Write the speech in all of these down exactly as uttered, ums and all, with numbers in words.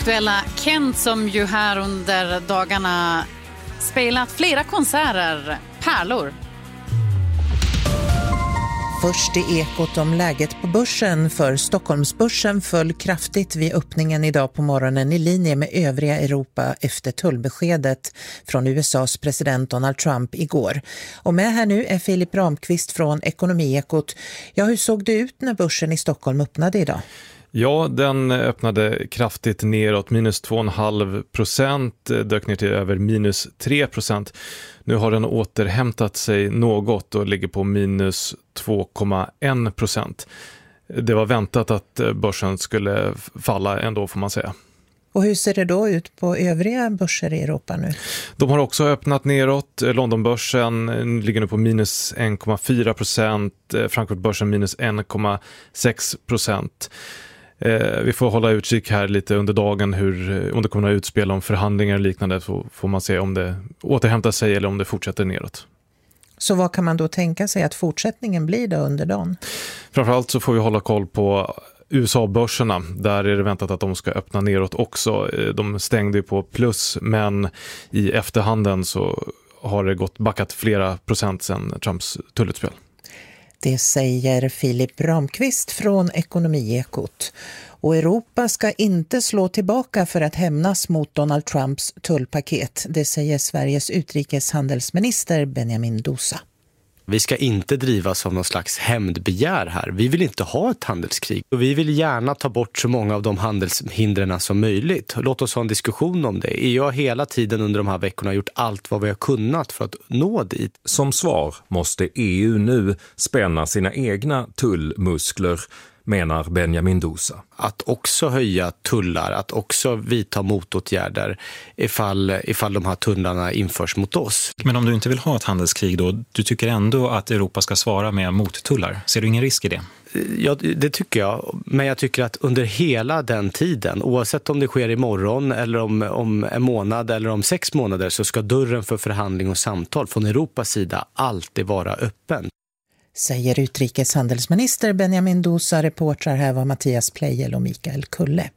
aktuella Kent som ju här under dagarna spelat flera konserter. Pärlor. Först i Ekot om läget på börsen, för Stockholmsbörsen föll kraftigt vid öppningen idag på morgonen i linje med övriga Europa efter tullbeskedet från U S A:s president Donald Trump igår. Och med här nu är Filip Ramqvist från Ekonomiekot. Ja, hur såg det ut när börsen i Stockholm öppnade idag? Ja, den öppnade kraftigt neråt, minus två komma fem procent, dök ner till över minus tre procent. Nu har den återhämtat sig något och ligger på minus två komma en procent. Det var väntat att börsen skulle falla ändå, får man säga. Och hur ser det då ut på övriga börser i Europa nu? De har också öppnat neråt. Londonbörsen ligger nu på minus en komma fyra procent, Frankfurtbörsen minus en komma sex procent. Eh, vi får hålla utkik här lite under dagen hur, om det kommer att utspela om förhandlingar och liknande, så får man se om det återhämtar sig eller om det fortsätter neråt. Så vad kan man då tänka sig att fortsättningen blir då under dagen? Framförallt så får vi hålla koll på U S A-börserna. Där är det väntat att de ska öppna neråt också. De stängde på plus, men i efterhanden så har det gått backat flera procent sedan Trumps tullutspel. Det säger Filip Ramqvist från Ekonomiekot. Och Europa ska inte slå tillbaka för att hämnas mot Donald Trumps tullpaket. Det säger Sveriges utrikeshandelsminister Benjamin Dousa. Vi ska inte drivas av någon slags hämndbegär här. Vi vill inte ha ett handelskrig. Och vi vill gärna ta bort så många av de handelshindren som möjligt. Låt oss ha en diskussion om det. E U har hela tiden under de här veckorna gjort allt vad vi har kunnat för att nå dit. Som svar måste E U nu spänna sina egna tullmuskler, menar Benjamin Dousa. Att också höja tullar, att också vidta motåtgärder ifall, ifall de här tullarna införs mot oss. Men om du inte vill ha ett handelskrig då, du tycker ändå att Europa ska svara med mottullar. Ser du ingen risk i det? Ja, det tycker jag. Men jag tycker att under hela den tiden, oavsett om det sker imorgon eller om, om en månad eller om sex månader, så ska dörren för förhandling och samtal från Europas sida alltid vara öppen. Säger utrikeshandelsminister Benjamin Dousa. Reportrar här var Mattias Plejel och Mikael Kulle.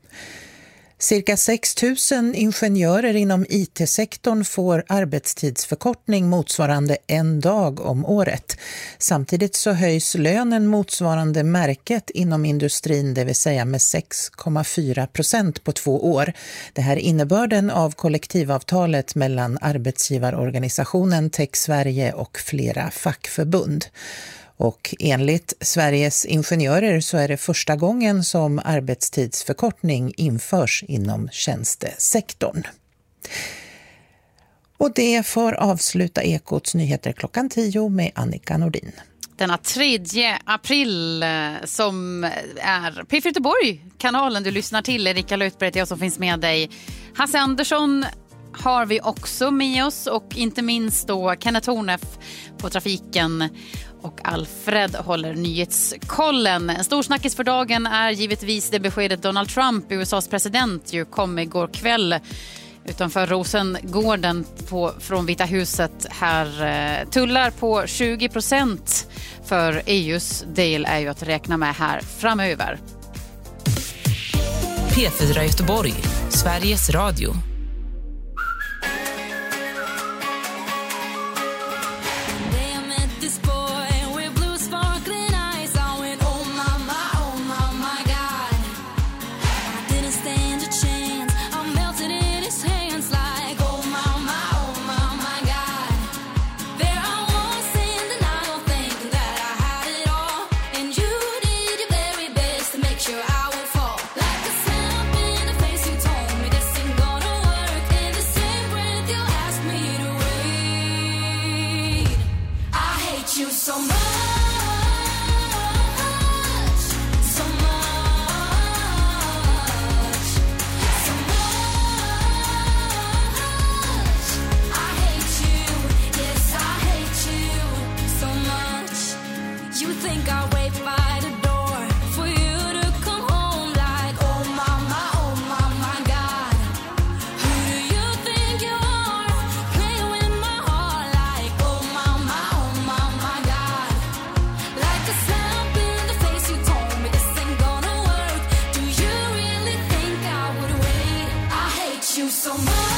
Cirka sex tusen ingenjörer inom I T-sektorn får arbetstidsförkortning motsvarande en dag om året. Samtidigt så höjs lönen motsvarande märket inom industrin, det vill säga med sex komma fyra procent på två år. Det här är innebörden av kollektivavtalet mellan arbetsgivarorganisationen Tech Sverige och flera fackförbund. Och enligt Sveriges ingenjörer så är det första gången som arbetstidsförkortning införs inom tjänstesektorn. Och det får avsluta Ekots nyheter klockan tio med Annika Nordin. Denna tredje april som är P fyra Göteborg, kanalen du lyssnar till. Erika Lötberg, jag som finns med dig. Hasse Andersson har vi också med oss, och inte minst då Kenneth Hornef på trafiken, och Alfred håller nyhetskollen. En stor snackis för dagen är givetvis det beskedet Donald Trump, U S A:s president, ju kom igår kväll utanför Rosengården på, från Vita huset här. Tullar på tjugo procent för E U:s del är ju att räkna med här framöver. P fyra Göteborg, Sveriges Radio. Sure I will fall like a slap in the face. You told me this ain't gonna work. so much.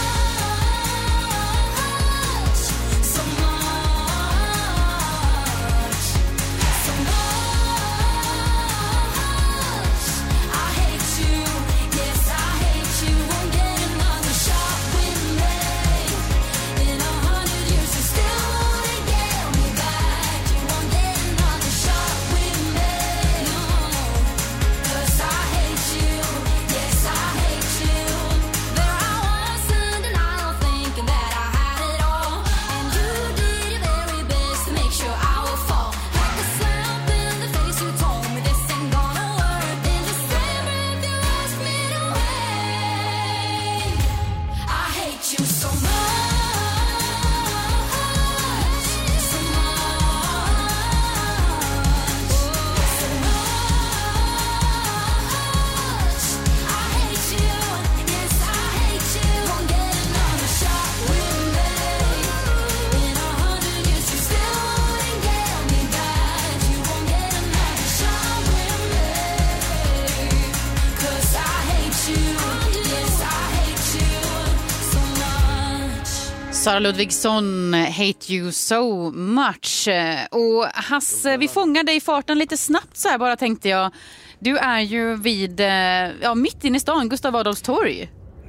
Sara Ludvigsson, Hate You So Much. Och Hasse, vi fångar dig i farten lite snabbt så här bara tänkte jag. Du är ju vid, ja, mitt inne i stan, Gustav Adolfs torg.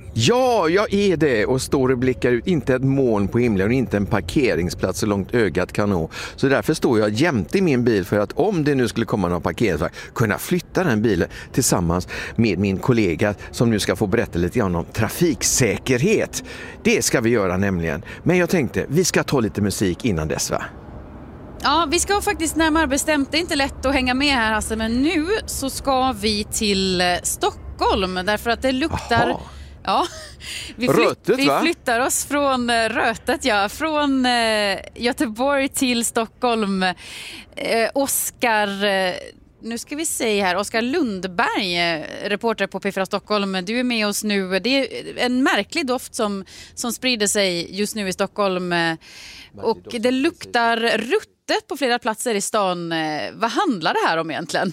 Ja, jag är det och står och blickar ut, inte ett moln på himlen och inte en parkeringsplats så långt ögat kan nå. Så därför står jag jämte i min bil för att om det nu skulle komma någon parkeringsvakt kunna flytta den bilen tillsammans med min kollega som nu ska få berätta lite grann om trafiksäkerhet. Det ska vi göra nämligen. Men jag tänkte, vi ska ta lite musik innan dess, va? Ja, vi ska faktiskt närmare bestämt. Det är inte lätt att hänga med här, Hasse, men nu så ska vi till Stockholm därför att det luktar... Aha. Ja, vi, flytt, Rötet, vi flyttar oss från uh, Rötet, ja, från uh, Göteborg till Stockholm. Uh, Oskar, uh, nu ska vi se här, Oskar Lundberg, uh, reporter på P fyra Stockholm. Du är med oss nu. Det är en märklig doft som, som sprider sig just nu i Stockholm. Uh, och det luktar ruttet på flera platser i stan. Uh, vad handlar det här om egentligen?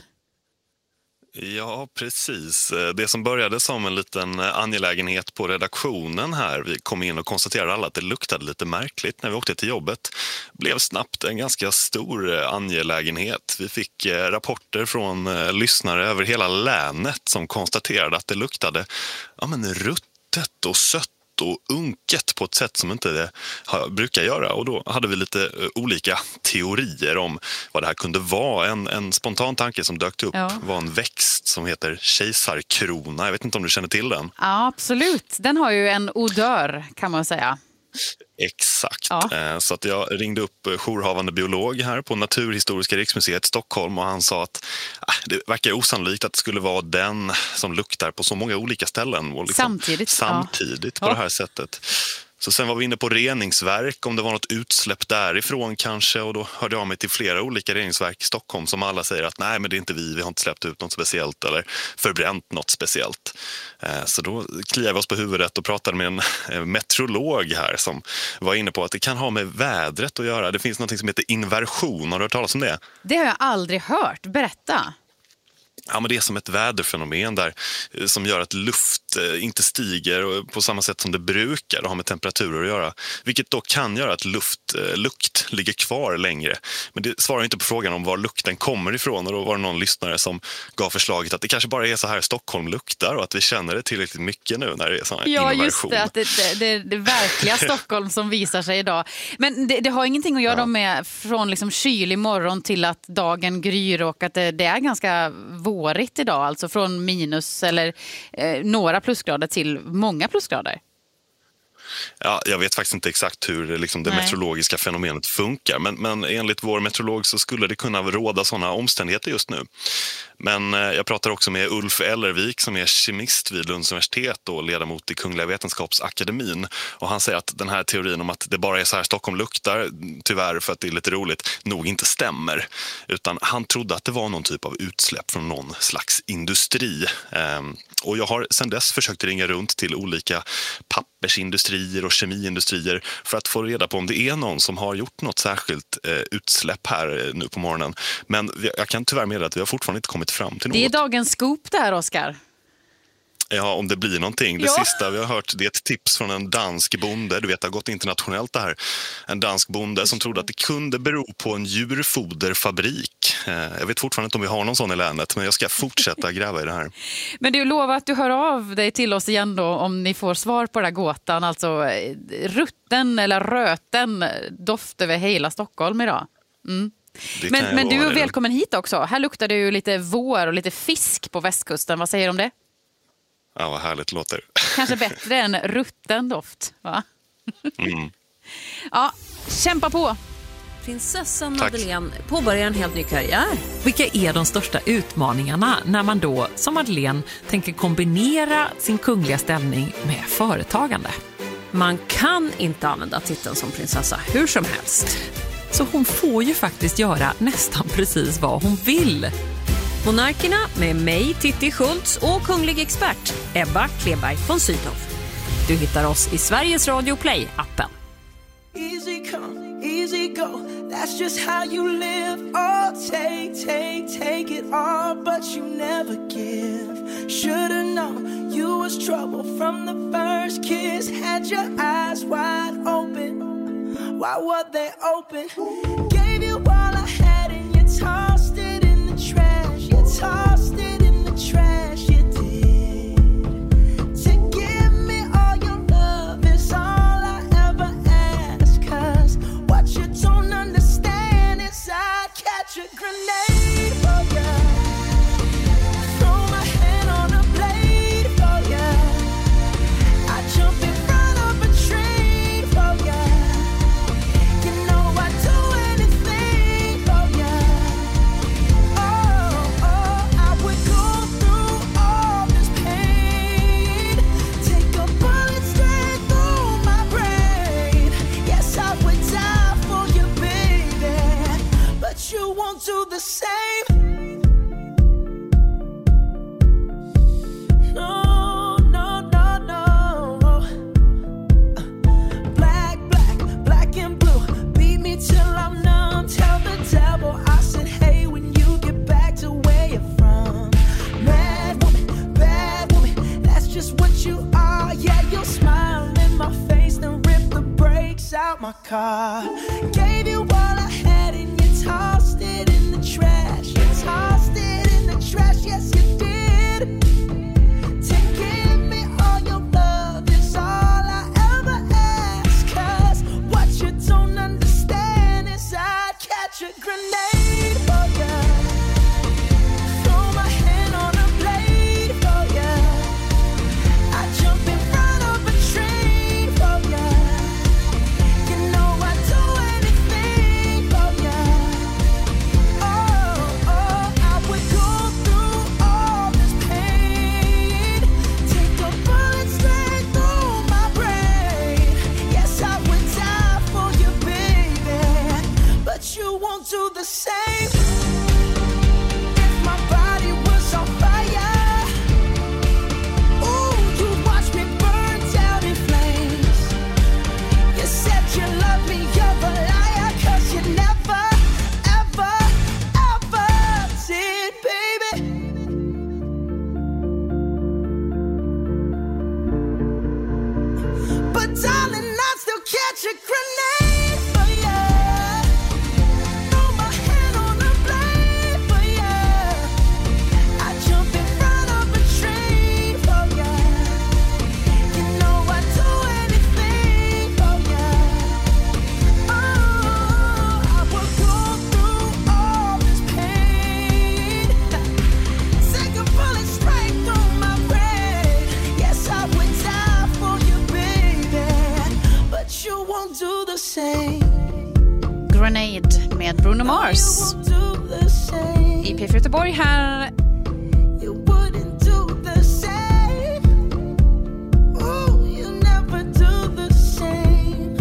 Ja, precis. Det som började som en liten angelägenhet på redaktionen här, vi kom in och konstaterade alla att det luktade lite märkligt när vi åkte till jobbet, blev snabbt en ganska stor angelägenhet. Vi fick rapporter från lyssnare över hela länet som konstaterade att det luktade ja, men ruttet och sött och unket på ett sätt som inte det brukar göra. Och då hade vi lite olika teorier om vad det här kunde vara. En, en spontan tanke som dök upp ja. var en växt som heter kejsarkrona. Jag vet inte om du känner till den? Ja, absolut. Den har ju en odör kan man säga. Exakt. Ja. Så att jag ringde upp jourhavande biolog här på Naturhistoriska riksmuseet i Stockholm och han sa att äh, det verkar osannolikt att det skulle vara den som luktar på så många olika ställen. Och liksom samtidigt. Samtidigt ja. på ja. det här sättet. Så sen var vi inne på reningsverk, om det var något utsläpp därifrån kanske, och då hörde jag mig till flera olika reningsverk i Stockholm som alla säger att nej, men det är inte vi, vi har inte släppt ut något speciellt eller förbränt något speciellt. Så då kliade vi oss på huvudet och pratade med en meteorolog här som var inne på att det kan ha med vädret att göra. Det finns något som heter inversion, har du hört talas om det? Det har jag aldrig hört, berätta. Ja, men det är som ett väderfenomen där som gör att luft inte stiger på samma sätt som det brukar och har med temperaturer att göra. Vilket då kan göra att luft, lukt ligger kvar längre. Men det svarar inte på frågan om var lukten kommer ifrån. Och då var det någon lyssnare som gav förslaget att det kanske bara är så här Stockholm luktar och att vi känner det tillräckligt mycket nu när det är sån här ja, inversion. Just det, att det, det, det, det verkliga Stockholm som visar sig idag. Men det, det har ingenting att göra ja. med från liksom kylig morgon till att dagen gryr och att det, det är ganska vårigt idag, alltså från minus eller eh, några plusgrader till många plusgrader. Ja, jag vet faktiskt inte exakt hur liksom, det Nej. meteorologiska fenomenet funkar, men, men enligt vår meteorolog så skulle det kunna råda sådana omständigheter just nu. Men eh, jag pratar också med Ulf Ellervik som är kemist vid Lunds universitet och ledamot i Kungliga Vetenskapsakademin. Och han säger att den här teorin om att det bara är så här Stockholm luktar, tyvärr för att det är lite roligt, nog inte stämmer. Utan han trodde att det var någon typ av utsläpp från någon slags industri. Eh, och jag har sedan dess försökt ringa runt till olika pappersindustrier och kemiindustrier för att få reda på om det är någon som har gjort något särskilt eh, utsläpp här eh, nu på morgonen. Men jag kan tyvärr meddela att vi har fortfarande inte kommit fram till något. Det är dagens scoop där, Oskar. Ja, om det blir någonting. Det Ja. sista vi har hört, det är ett tips från en dansk bonde. Du vet, det har gått internationellt det här. En dansk bonde som trodde att det kunde bero på en djurfoderfabrik. Jag vet fortfarande inte om vi har någon sån i länet, men jag ska fortsätta gräva i det här. Men du lovar att du hör av dig till oss igen då om ni får svar på den här gåtan. Alltså rutten eller röten doft över hela Stockholm idag. Mm. Men, men du är välkommen hit också. Här luktar det ju lite vår och lite fisk på västkusten. Vad säger du om det? Ja, vad härligt det låter. Kanske bättre än rutten doft, va? Mm. Ja, kämpa på! Prinsessan Tack. Madeleine påbörjar en helt ny karriär. Vilka är de största utmaningarna när man då, som Madeleine, tänker kombinera sin kungliga ställning med företagande? Man kan inte använda titeln som prinsessa hur som helst. Så hon får ju faktiskt göra nästan precis vad hon vill. Monarkerna med mig, Titti Schultz och kunglig expert Ebba Kleberg von Sydow. Du hittar oss i Sveriges Radio Play-appen. Easy come, easy go, that's just how you live. Oh, take, take, take it all, but you never give. Should've known you was trouble from the first kiss. Had your eyes wide open, why were they open? Gave you all I had and you tossed it in the trash. You tossed it in the trash, you did. To give me all your love is all I ever ask. Cause what you don't understand is I'd catch a grenade for ya. Throw my hand on a blade for ya. I jump in front of a train for ya. You know I'd do anything for ya. Oh, oh, I would go through all this pain. Take a bullet straight through my brain. Yes, I would die for you, baby. But you won't do the same. No, no, no, no. Black, black, black and blue. Beat me till I'm numb. Tell the devil I said, hey, when you get back to where you're from. Mad woman, bad woman, that's just what you are. Yeah, you'll smile in my face, then rip the brakes out my car. Gave you all I had and you tossed it in the trash. You tossed it in the trash, yes you did. To give me all your love is all I ever ask. Cause what you don't understand is I'd catch a grenade for ya. Throw my hand on a blade for ya. I jump in front of a train for ya. You know I'd do anything for ya. Oh, oh, I would go through all this pain. Take a bullet straight through my brain. Yes, I would die for you, baby. But you won't do the same. If my body was on fire, ooh, you'd watch me burn down in flames. You said you love me, you're a liar. Cause you never, ever, ever did, baby. But darling, I'd still catch a grenade for ya. Throw my hand on a blade for ya. I jump in front of a train for ya. You know I'd do anything for ya. Oh, I would go through all this pain. Take a bullet straight through my brain. Yes, I would die for you, baby. But you won't do the same. Grenade med Bruno Mars. You won't do the same. I P fyra Göteborg här. You wouldn't do the same. Ooh, you never do the same.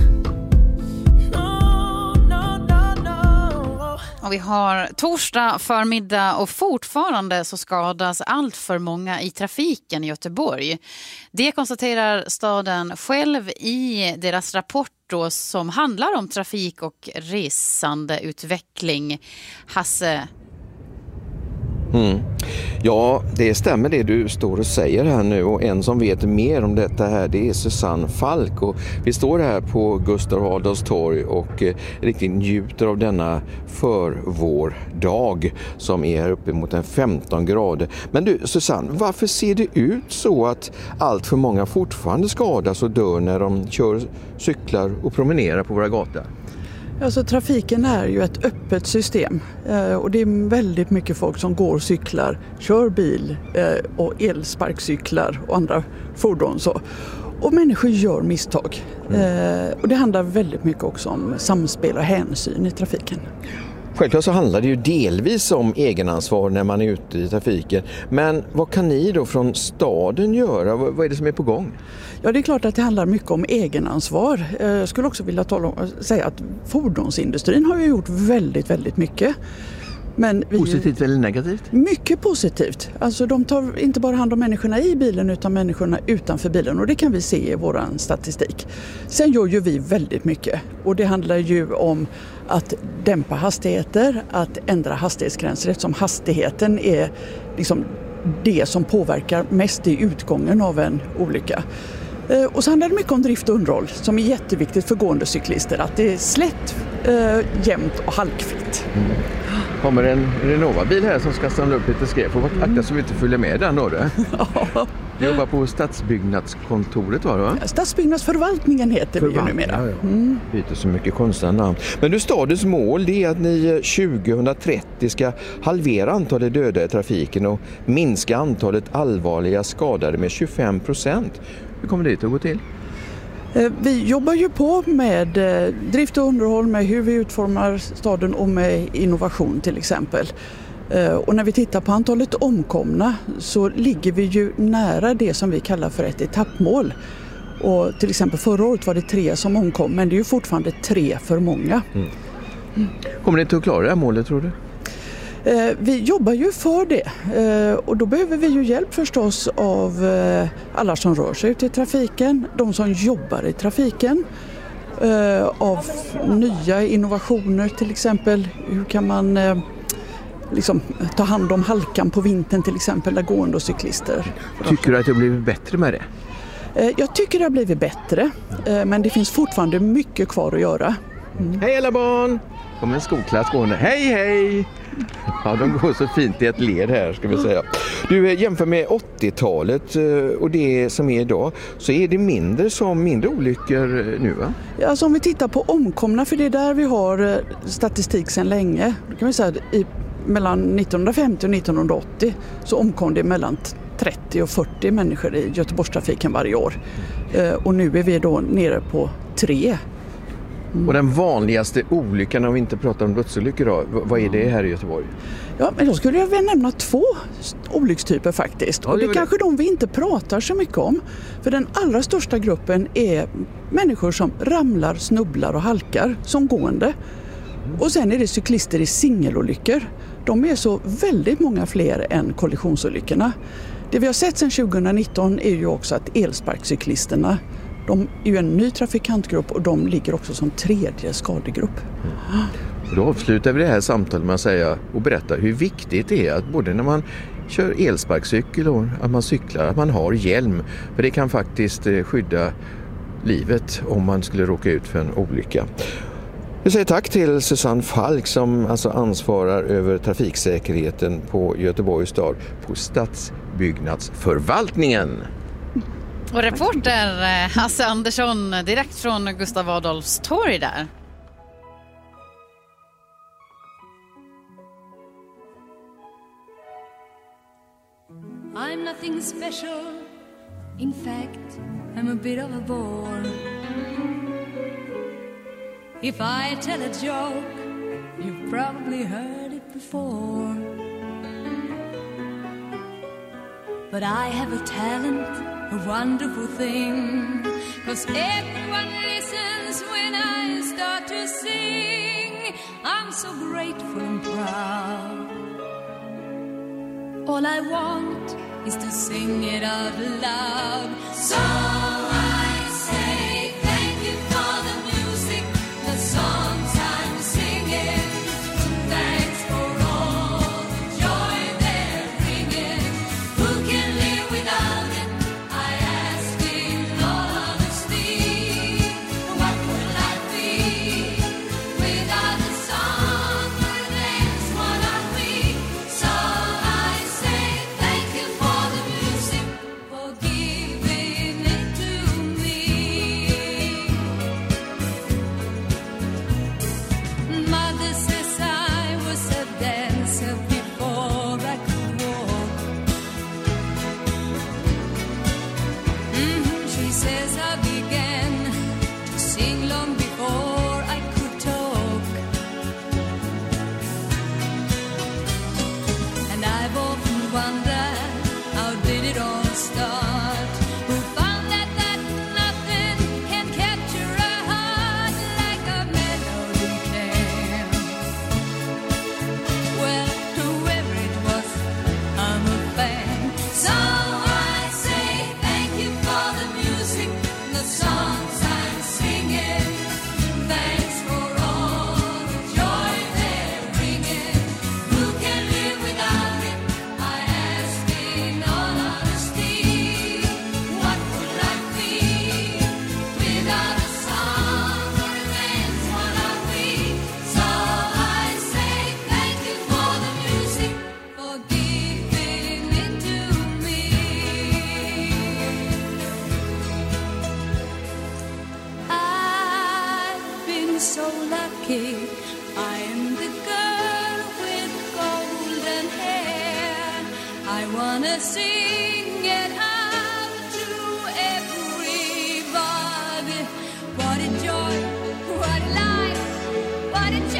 No, no, no, no. Och vi har torsdag förmiddag och fortfarande så skadas allt för många i trafiken i Göteborg. Det konstaterar staden själv i deras rapport då, som handlar om trafik och resandeutveckling. Hasse, Mm. Ja, det stämmer det du står och säger här nu, och en som vet mer om detta här, det är Susanne Falk, och vi står här på Gustav Adolfs torg och eh, riktigt njuter av denna förvårdag som är här uppe mot en femton grader. Men du Susanne, varför ser det ut så att allt för många fortfarande skadas och dör när de kör, cyklar och promenerar på våra gator? Alltså, trafiken är ju ett öppet system eh, och det är väldigt mycket folk som går och cyklar, kör bil eh, och elsparkcyklar och andra fordon. Så. Och människor gör misstag. Mm. Eh, och det handlar väldigt mycket också om samspel och hänsyn i trafiken. Självklart så handlar det ju delvis om egenansvar när man är ute i trafiken. Men vad kan ni då från staden göra? Vad är det som är på gång? Ja, det är klart att det handlar mycket om egenansvar. Jag skulle också vilja tala om, säga att fordonsindustrin har ju gjort väldigt, väldigt mycket. Men vi, positivt eller negativt? Mycket positivt. Alltså de tar inte bara hand om människorna i bilen utan människorna utanför bilen, och det kan vi se i vår statistik. Sen gör ju vi väldigt mycket, och det handlar ju om att dämpa hastigheter, att ändra hastighetsgränser, eftersom hastigheten är liksom det som påverkar mest i utgången av en olycka. Och så handlar det mycket om drift och underhåll som är jätteviktigt för gående cyklister, att det är slätt, äh, jämnt och halkfritt. Mm. Kommer en Renova-bil här som ska samla upp lite skräp, och akta mm. så vi inte följer med den då. Ja. Du jobbar på stadsbyggnadskontoret, var det va? Stadsbyggnadsförvaltningen heter vi ju numera. Ja, ja. Mm. Byter så mycket konstiga namn. Men du, stadens mål det är att ni tjugohundratrettio ska halvera antalet döda i trafiken och minska antalet allvarliga skadade med tjugofem procent. Hur kommer det att gå till? Vi jobbar ju på med drift och underhåll, med hur vi utformar staden och med innovation till exempel. Och när vi tittar på antalet omkomna så ligger vi ju nära det som vi kallar för ett etappmål. Och till exempel förra året var det tre som omkom, men det är ju fortfarande tre för många. Mm. Mm. Kommer ni inte att klara det här målet, tror du? Vi jobbar ju för det, och då behöver vi ju hjälp förstås av alla som rör sig ut i trafiken, de som jobbar i trafiken, av nya innovationer till exempel. Hur kan man liksom ta hand om halkan på vintern till exempel, där gående och cyklister. Tycker du att det har blivit bättre med det? Jag tycker det har blivit bättre, men det finns fortfarande mycket kvar att göra. Mm. Hej alla barn! Kommer en skolklass gående. Hej hej! Ja, de går så fint i ett led här ska vi säga. Du, jämför med åttiotalet och det som är idag, så är det mindre som mindre olyckor nu va? Ja, alltså om vi tittar på omkomna, för det är där vi har statistik sedan länge. Då kan vi säga att i, mellan nittonhundrafemtio och nittonhundraåttio så omkom det mellan trettio och fyrtio människor i Göteborgstrafiken varje år. Och nu är vi då nere på tre. Mm. Och den vanligaste olyckan, om vi inte pratar om dödsolyckor då, vad är det här i Göteborg? Ja, men då skulle jag väl nämna två olyckstyper faktiskt. Ja, det och det är det. Kanske de vi inte pratar så mycket om. För den allra största gruppen är människor som ramlar, snubblar och halkar som gående. Mm. Och sen är det cyklister i singelolyckor. De är så väldigt många fler än kollisionsolyckorna. Det vi har sett sedan tjugonitton är ju också att elsparkcyklisterna, de är ju en ny trafikantgrupp och de ligger också som tredje skadegrupp. Mm. Då avslutar vi det här samtalet med att säga och berätta hur viktigt det är att både när man kör elsparkcykel och att man cyklar, att man har hjälm. För det kan faktiskt skydda livet om man skulle råka ut för en olycka. Vi säger tack till Susanne Falk som alltså ansvarar över trafiksäkerheten på Göteborgs stad på Stadsbyggnadsförvaltningen. Och reporter Hasse Andersson direkt från Gustav Adolfs torg där. I'm nothing special. In fact, I'm a bit of a bore. If I tell a joke, you've probably heard it before. But I have a talent, a wonderful thing, 'cause everyone listens when I start to sing. I'm so grateful and proud. All I want is to sing it out loud. So I say thank you for the music, the songs I'm singing. Thanks for all the joy that kid. I am the girl with golden hair. I wanna sing it out to everybody. What a joy, what a life, what a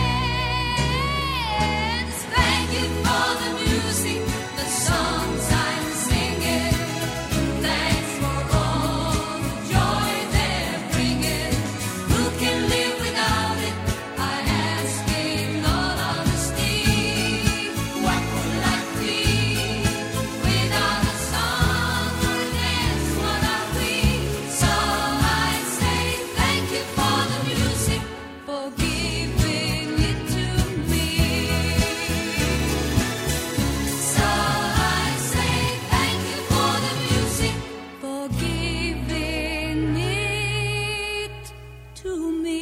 chance. Thank you for the music, the songs I'm singing. Thanks for all the joy they're bringing. Who can live without it? I ask in all honesty. What would life be without a song or a dance? What are we? So I say thank you for the music, for giving it to me. So I say thank you for the music, for giving it to me.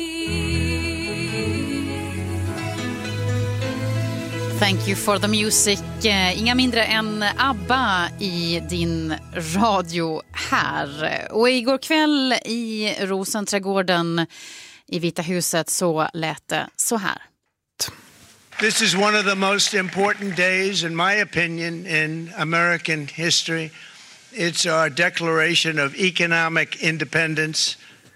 Thank you for the music. Eh, Inga mindre än ABBA i din radio här. Och igår kväll i Rosenträdgården i Vita huset så lät det så här. This is one of the most important days, in my opinion, in American history. It's our declaration of economic independence.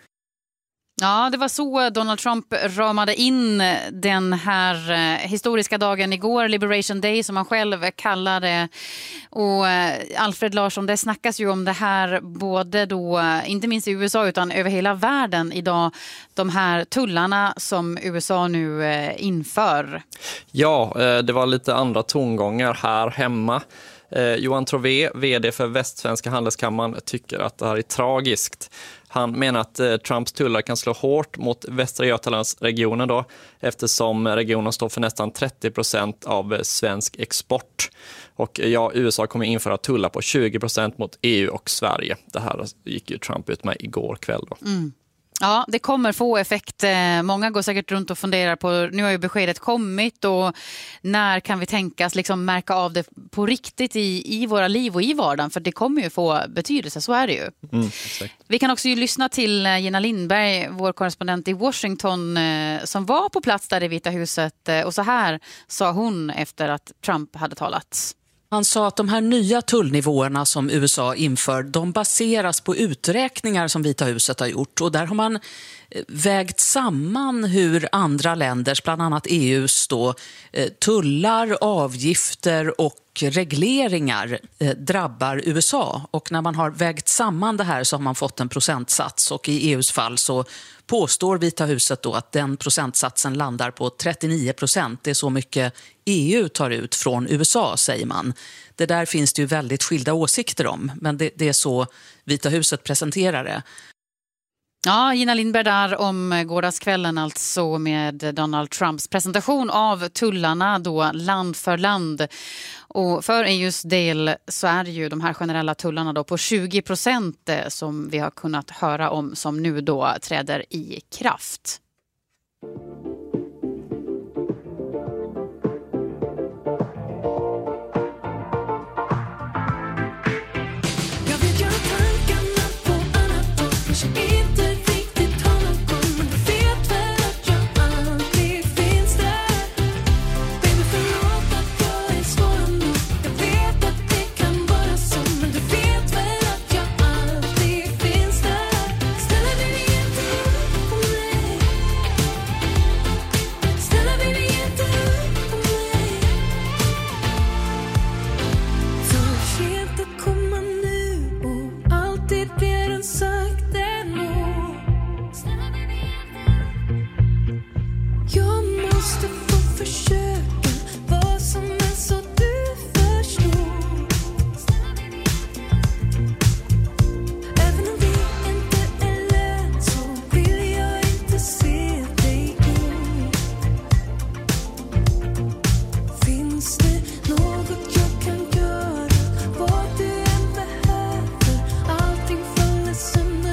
Ja, det var så Donald Trump ramade in den här eh, historiska dagen igår, Liberation Day som han själv kallar det. Och eh, Alfred Larsson, det snackas ju om det här både då, eh, inte minst i U S A utan över hela världen idag, de här tullarna som U S A nu eh, inför. Ja, eh, det var lite andra tongångar här hemma. Eh, Johan Trové, vd för Västsvenska handelskammaren, tycker att det här är tragiskt. Han menar att eh, Trumps tullar kan slå hårt mot Västra Götalandsregionen då, eftersom regionen står för nästan trettio procent av eh, svensk export. Och eh, ja, U S A kommer införa tullar på tjugo procent mot E U och Sverige. Det här gick ju Trump ut med igår kväll då. Mm. Ja, det kommer få effekt. Många går säkert runt och funderar på, nu har ju beskedet kommit och när kan vi tänkas liksom märka av det på riktigt i, i våra liv och i vardagen, för det kommer ju få betydelse, så är det ju. Mm, exakt. Vi kan också ju lyssna till Gina Lindberg, vår korrespondent i Washington, som var på plats där i Vita huset, och så här sa hon efter att Trump hade talat. Han sa att de här nya tullnivåerna som U S A inför, de baseras på uträkningar som Vita huset har gjort. Och där har man vägt samman hur andra länders, bland annat E U:s då, tullar, avgifter och regleringar drabbar U S A. Och när man har vägt samman det här så har man fått en procentsats. Och i E U:s fall så påstår Vita huset då att den procentsatsen landar på trettionio procent. Det är så mycket E U tar ut från U S A, säger man. Det där finns det ju väldigt skilda åsikter om, men det, det är så Vita huset presenterar det. Ja, Gina Lindberg där om gårdagskvällen, alltså med Donald Trumps presentation av tullarna då land för land. Och för E U:s del så är det ju de här generella tullarna då på tjugo procent som vi har kunnat höra om, som nu då träder i kraft. Listen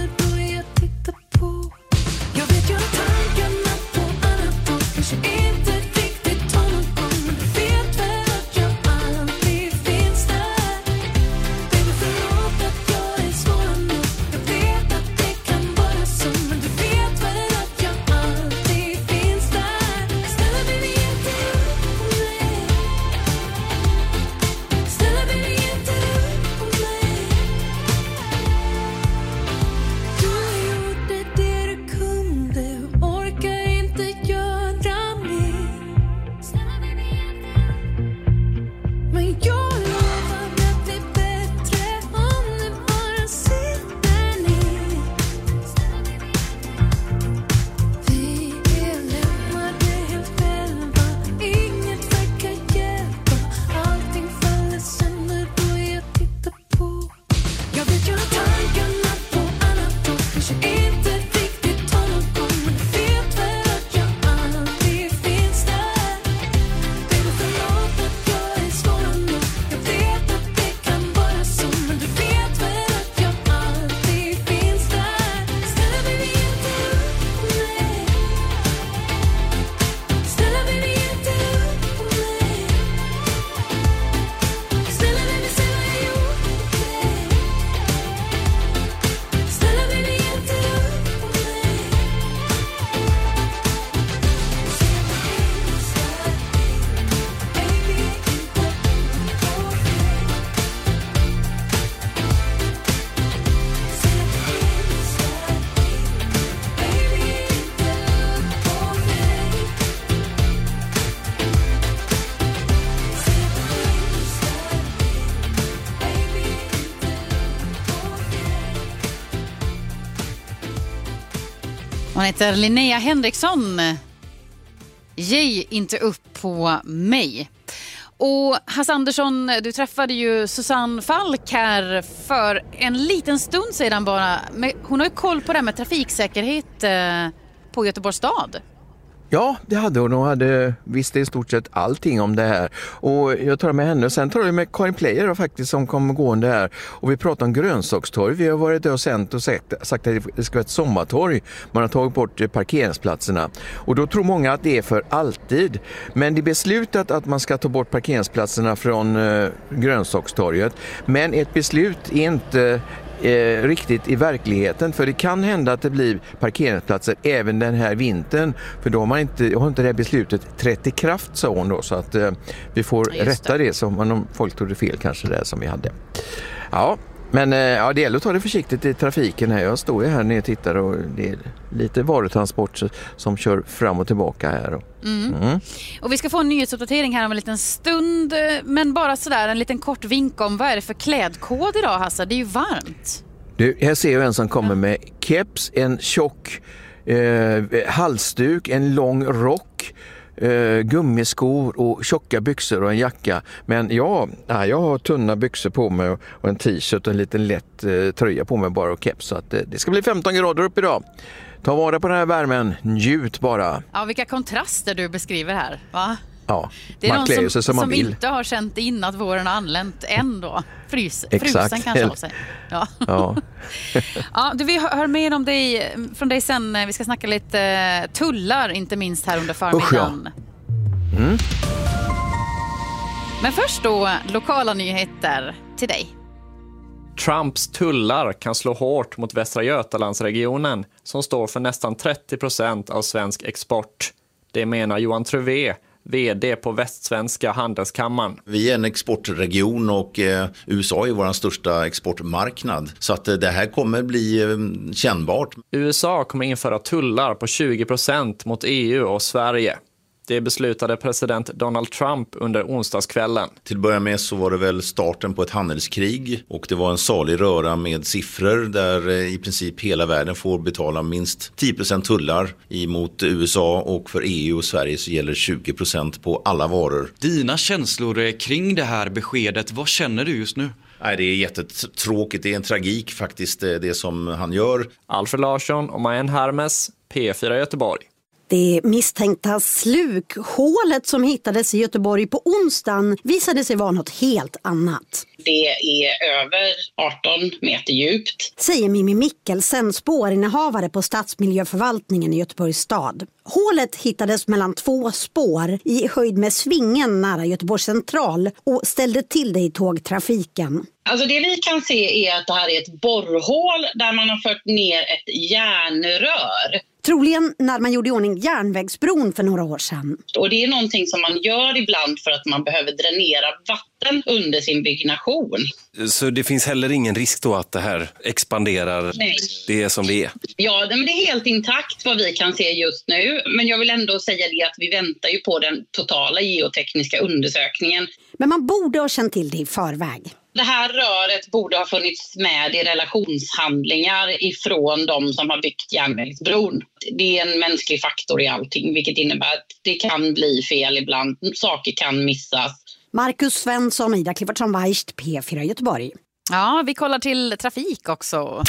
Hon heter Linnea Henriksson. Ge inte upp på mig. Och Hasse Andersson, du träffade ju Susanne Falk här för en liten stund sedan bara. Men hon har ju koll på det här med trafiksäkerhet på Göteborgs stad. Ja, det hade hon. Hon hade visste i stort sett allting om det här. Och jag tar med henne och sen tar jag med Karin Player faktiskt som kommer gående här. Och vi pratar om grönsakstorg. Vi har varit där och sänt och sagt, sagt att det ska vara ett sommartorg. Man har tagit bort parkeringsplatserna. Och då tror många att det är för alltid. Men det är beslutat att man ska ta bort parkeringsplatserna från eh, grönsakstorget. Men ett beslut är inte Eh, riktigt i verkligheten, för det kan hända att det blir parkeringsplatser även den här vintern, för då har, man inte, har inte det här beslutet trätt i kraft, sa hon då, så att eh, vi får rätta det, det som om folk tog det fel kanske det som vi hade. Ja, men eh, ja, det gäller att ta det försiktigt i trafiken här. Jag står ju här nere och tittar och det är lite varutransport som kör fram och tillbaka här. Och, mm. Mm. och vi ska få en nyhetsuppdatering här om en liten stund, men bara sådär en liten kort vink om vad är det för klädkod idag, Hasse? Det är ju varmt. Du, här ser jag en som kommer med keps, en tjock eh, halsduk, en lång rock, Uh, gummiskor och tjocka byxor och en jacka. Men ja, nej, jag har tunna byxor på mig och, och en t-shirt och en liten lätt uh, tröja på mig bara och keps. Så att, uh, det ska bli femton grader upp idag. Ta vara på den här värmen, njut bara. Ja, vilka kontraster du beskriver här, va? Ja, det är man någon klär som, sig som man som vill. inte har känt in att våren har anlänt än då. Frys, Exakt. Frusen kanske av sig. Ja. Ja. Ja, du, vi hör mer om dig, från dig sen. Vi ska snacka lite tullar, inte minst här under förmiddagen. Usch, ja. Mm. Men först då, lokala nyheter till dig. Trumps tullar kan slå hårt mot Västra Götalandsregionen som står för nästan trettio procent av svensk export. Det menar Johan Truvé, vd på Västsvenska handelskammaren. Vi är en exportregion och eh, U S A är vår största exportmarknad. Så att eh, det här kommer bli eh, kännbart. U S A kommer införa tullar på tjugo procent mot E U och Sverige. Det beslutade president Donald Trump under onsdagskvällen. Till att börja med så var det väl starten på ett handelskrig och det var en salig röra med siffror där i princip hela världen får betala minst tio procent tullar emot U S A och för E U och Sverige så gäller tjugo procent på alla varor. Dina känslor kring det här beskedet, vad känner du just nu? Nej, det är jättetråkigt, det är en tragik faktiskt det som han gör. Alfred Larsson och Majen Hermes, P fyra Göteborg. Det misstänkta slukhålet som hittades i Göteborg på onsdagen visade sig vara något helt annat. Det är över arton meter djupt. Säger Mimmi Mikkelsen, spårinnehavare på stadsmiljöförvaltningen i Göteborgs stad. Hålet hittades mellan två spår i höjd med Svingen nära Göteborgs central och ställde till det i tågtrafiken. Alltså det vi kan se är att det här är ett borrhål där man har fört ner ett järnrör. Troligen när man gjorde i ordning järnvägsbron för några år sedan. Och det är någonting som man gör ibland för att man behöver dränera vatten under sin byggnation. Så det finns heller ingen risk då att det här expanderar? Nej. Det är som det är? Ja, men det är helt intakt vad vi kan se just nu. Men jag vill ändå säga det att vi väntar ju på den totala geotekniska undersökningen. Men man borde ha känt till det i förväg. Det här röret borde ha funnits med i relationshandlingar ifrån de som har byggt järnvägsbron. Det är en mänsklig faktor i allting, vilket innebär att det kan bli fel ibland. Saker kan missas. Marcus Svensson och Ida Cliffordsson-Weist, P fyra Göteborg. Ja, vi kollar till trafik också.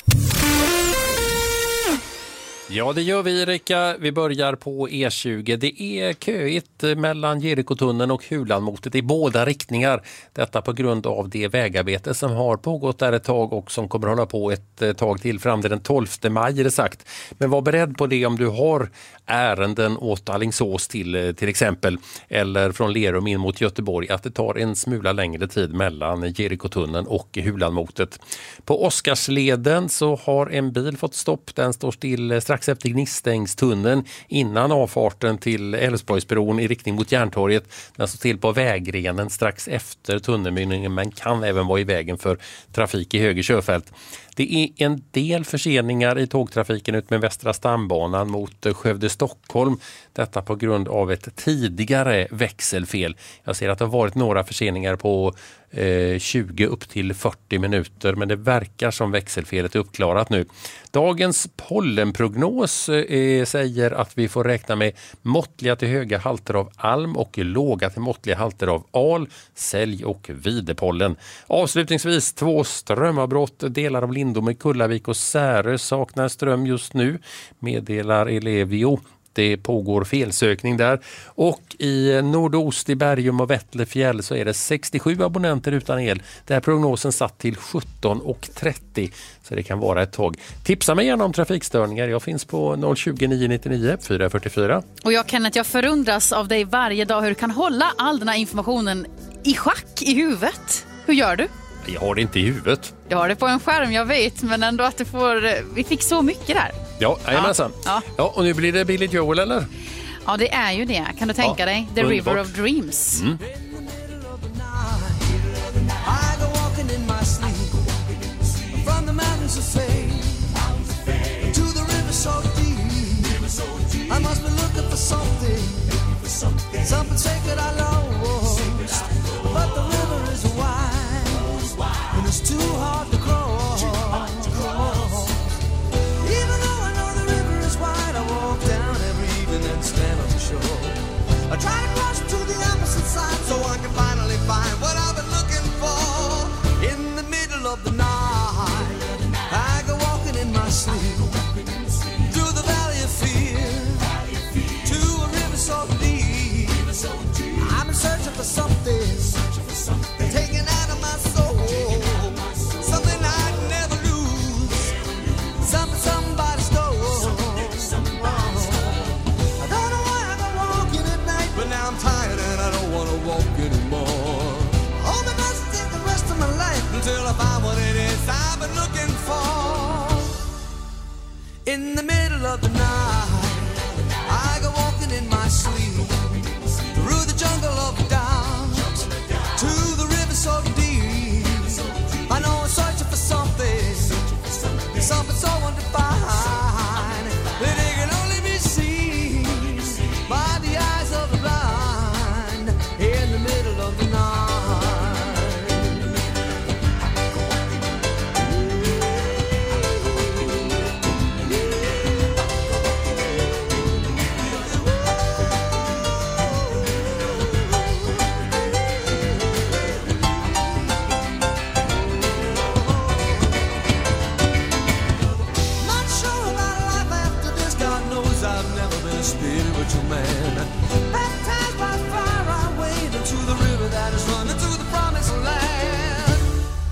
Ja, det gör vi, Erika. Vi börjar på E tjugo. Det är köigt mellan Jerikotunneln och Hulanmotet i båda riktningar. Detta på grund av det vägarbete som har pågått där ett tag och som kommer hålla på ett tag till fram till den tolfte maj är det sagt. Men var beredd på det om du har ärenden åt Alingsås till till exempel eller från Lerum in mot Göteborg att det tar en smula längre tid mellan Jerikotunneln och Hulanmotet. På Oscarsleden så har en bil fått stopp. Den står still strax efter Gnistängstunneln innan avfarten till Älvsborgsbron i riktning mot Järntorget. Den står till på vägrenen strax efter tunnelmynningen men kan även vara i vägen för trafik i höger körfält. Det är en del förseningar i tågtrafiken ut med Västra stambanan mot Skövde-Stockholm. Detta på grund av ett tidigare växelfel. Jag ser att det har varit några förseningar på eh, tjugo upp till fyrtio minuter, men det verkar som växelfelet är uppklarat nu. Dagens pollenprognos eh, säger att vi får räkna med måttliga till höga halter av alm och låga till måttliga halter av al, sälj och videpollen. Avslutningsvis två strömavbrott. Delar av Lindome, Kullavik och Särö saknar ström just nu, meddelar Ellevio. Det pågår felsökning där. Och i nordost i Bergum och Vättlefjäll så är det sextiosju abonnenter utan el. Där prognosen satt till sjutton och trettio, så det kan vara ett tag. Tipsa mig gärna om trafikstörningar. Jag finns på noll tjugo nio nittionio fyra fyrtiofyra. Och jag Kenneth, jag förundras av dig varje dag hur du kan hålla all den här informationen i schack i huvudet. Hur gör du? Jag har det inte i huvudet. Jag har det på en skärm, jag vet, men ändå att du får... Vi fick så mycket där. Ja, jajamensan. Ja. Ja, och nu blir det Billy Joel, eller? Ja, det är ju det. Kan du tänka ja, dig? The underbart. River of Dreams. Mm. It's too hard to cross. Even though I know the river is wide, I walk down every evening and stand on the shore. I try to cross to the opposite side so I can finally find what I've been looking for. In the middle of the night, I go walking in my sleep through the valley of fear to a river so deep. I've been searching for something, taken out of my soul. Until I find what it is I've been looking for. In the middle of the night, I go walking in my sleep through the jungle of doubt to the river so deep. I know I'm searching for something, something so undefined that it can only be seen by the eyes of the blind. In the middle of the night. Spiritual man, baptized by fire, I wade into the river that is running to the promised land.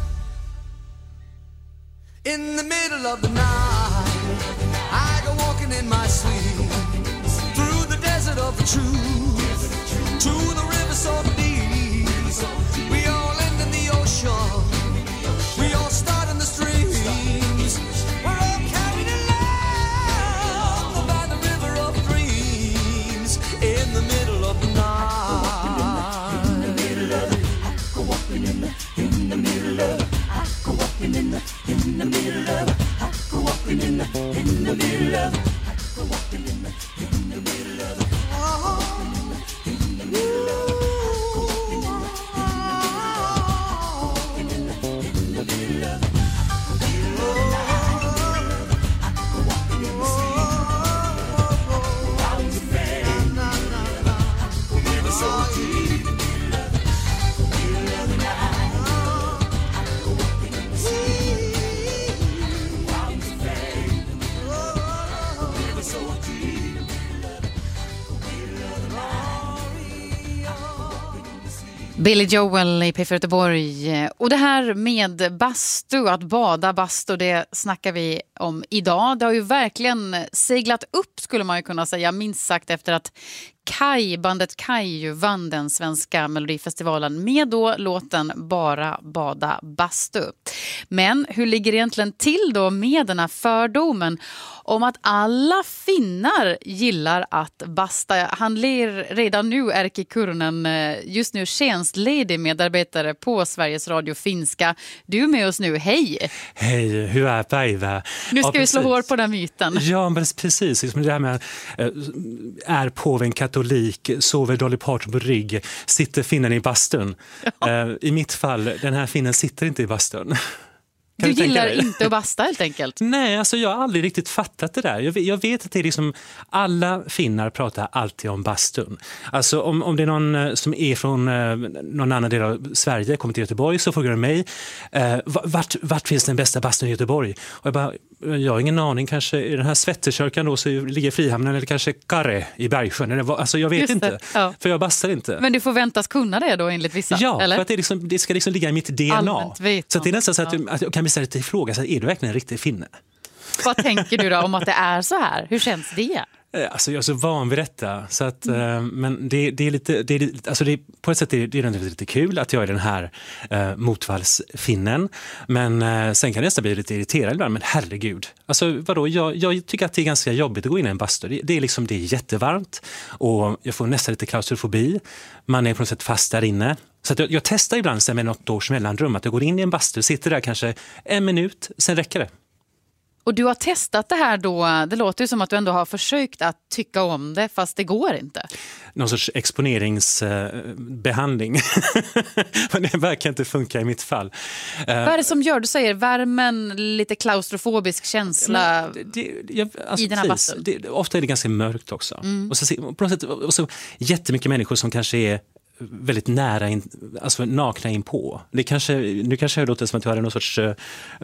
In the middle of the night, I go walking in my sleep through the desert of the truth to the river so deep. We all end in the ocean, we all start in the streams. We're all carried along by the river of dreams. In the middle of the night, in the middle of it, I go walking in the, in the middle of it, I go walking in the, in the middle of it, I go walking in the, in the middle of it, I go walking in the, in the middle of it, oh, in the middle of it, I go walking in the, in the middle of it, in the middle of it, I go walking in the, round the bend, river so deep, middle of the night, I go walking in the sea, round the bend, river so deep, middle of the night. Billy Joel i P fyra Göteborg. Och det här med bastu, att bada bastu, det snackar vi om idag. Det har ju verkligen seglat upp, skulle man ju kunna säga, minst sagt, efter att Kai, bandet Kai ju vann den svenska Melodifestivalen med då låten Bara bada bastu. Men hur ligger det egentligen till då med den här fördomen om att alla finnar gillar att basta? Han ler redan nu, Erkki Kurnen, just nu tjänstledig medarbetare på Sveriges Radio Finska. Du är med oss nu, hej! Hej, hur är Päivä? Nu ska ja, vi slå hår på den myten. Ja, men precis. Liksom det här med är påven katolik, sover Dolly Parton på rygg, sitter finnen i bastun. Ja. I mitt fall, den här finnen sitter inte i bastun. Du, du gillar inte att basta helt enkelt? Nej, alltså jag har aldrig riktigt fattat det där. Jag, jag vet att det är liksom, alla finnar pratar alltid om bastun. Alltså om, om det är någon som är från eh, någon annan del av Sverige, kommer till Göteborg, så frågar de mig, eh, vart, vart finns den bästa bastun i Göteborg? Och jag bara, jag har ingen aning, kanske i den här Svetterkörkan då så ligger Frihamnen, eller kanske Karre i Bergsjön. Eller, alltså jag vet inte, ja. För jag bastar inte. Men du får väntas kunna det då enligt vissa? Ja, eller? För att det, liksom, det ska liksom ligga i mitt D N A. Så att det är nästan så att, ja. du, att jag kan bli så lite ifråga, så är du verkligen en riktig finne? Vad tänker du då om att det är så här? Hur känns det? Alltså jag är så van vid detta, så att, mm. men det, det är lite, det är, alltså det är, på ett sätt är det, är det lite kul att jag är den här uh, motvallsfinnen, men uh, sen kan jag nästan bli lite irriterad ibland, men herregud, alltså vadå, jag, jag tycker att det är ganska jobbigt att gå in i en bastu, det, det är liksom, det är jättevarmt och jag får nästan lite klaustrofobi, man är på något sätt fast där inne. Så att jag, jag testar ibland sen med något års mellanrum att jag går in i en bastu, sitter där kanske en minut, sen räcker det. Och du har testat det här då, det låter ju som att du ändå har försökt att tycka om det, fast det går inte. Någon sorts exponeringsbehandling. Eh, Men det verkar inte funka i mitt fall. Eh, Vad är det som gör, du säger, värmen, lite klaustrofobisk känsla det, det, jag, alltså, i den här bastun? Det, ofta är det ganska mörkt också. Mm. Och, så, på något sätt, och så jättemycket människor som kanske är väldigt nära, in, alltså nakna in på. Det kanske, nu kanske jag låter som att jag hade någon sorts uh,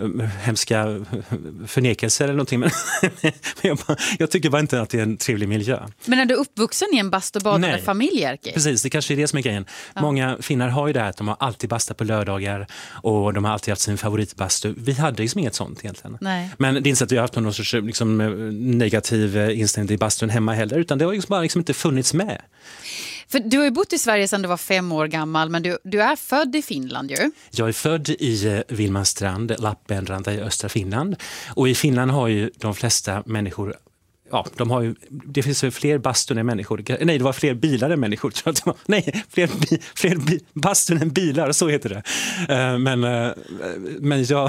hemska förnekelser eller någonting, men jag, jag tycker bara inte att det är en trevlig miljö. Men är du uppvuxen i en bastubadande familj, Erkki? Precis, det kanske är det som är grejen. Ja. Många finnar har ju det här att de har alltid bastat på lördagar och de har alltid haft sin favoritbastu. Vi hade ju inget sånt egentligen. Nej. Men det är inte så att vi har haft någon sorts liksom, negativ inställning till bastun hemma heller, utan det har liksom bara liksom inte funnits med. För du har ju bott i Sverige sedan du var fem år gammal, men du, du är född i Finland ju. Jag är född i Vilmanstrand, Lappeenranta i östra Finland. Och i Finland har ju de flesta människor, ja, de har ju, det finns fler bastun än människor. Nej, det var fler bilar än människor. Nej, fler, bi, fler bi, bastun än bilar, så heter det. Uh, men uh, men jag,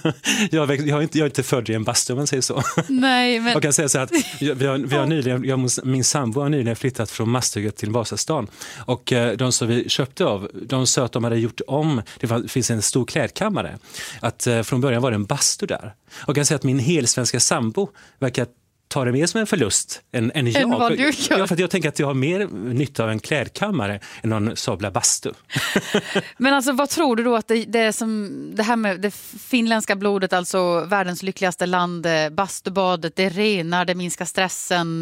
jag, jag, är inte, jag är inte född i en bastu, om man säger så. Nej, men... Jag kan säga så att vi har, vi har nyligen, jag och min sambo har nyligen flyttat från Masthugget till Vasastan. Och uh, de som vi köpte av, de sa att de hade gjort om, det, var, det finns en stor klädkammare. Att uh, från början var det en bastu där. Och jag kan säga att min helsvenska sambo verkar tar det mer som en förlust än, än jag. Än vad du gör. Ja, för att jag tänker att jag har mer nytta av en klädkammare än någon sabla bastu. Men alltså, vad tror du då att det, det är som det här med det finländska blodet, alltså världens lyckligaste land, bastubadet, det renar, det minskar stressen.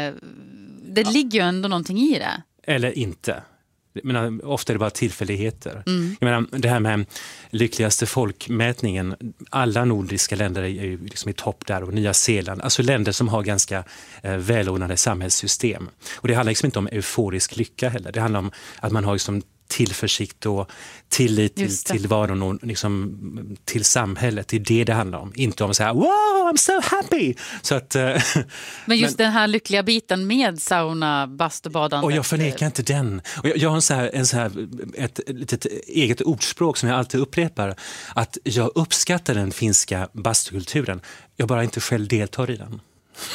Det ja. ligger ju ändå någonting i det. Eller inte. Men ofta är det bara tillfälligheter. Mm. Jag menar, det här med lyckligaste folkmätningen, alla nordiska länder är ju liksom i topp där, och Nya Zeeland, alltså länder som har ganska eh, välordnade samhällssystem. Och det handlar liksom inte om euforisk lycka heller, det handlar om att man har liksom tillförsikt och tillit till, till vardagen och liksom till samhället. Det är det det handlar om. Inte om att säga wow, I'm so happy! Så att, uh, men just men, den här lyckliga biten med sauna, bastubadande. Och jag förnekar inte den. Och jag, jag har en så här, en så här, ett litet eget ordspråk som jag alltid upprepar. Att jag uppskattar den finska bastukulturen. Jag bara inte själv deltar i den.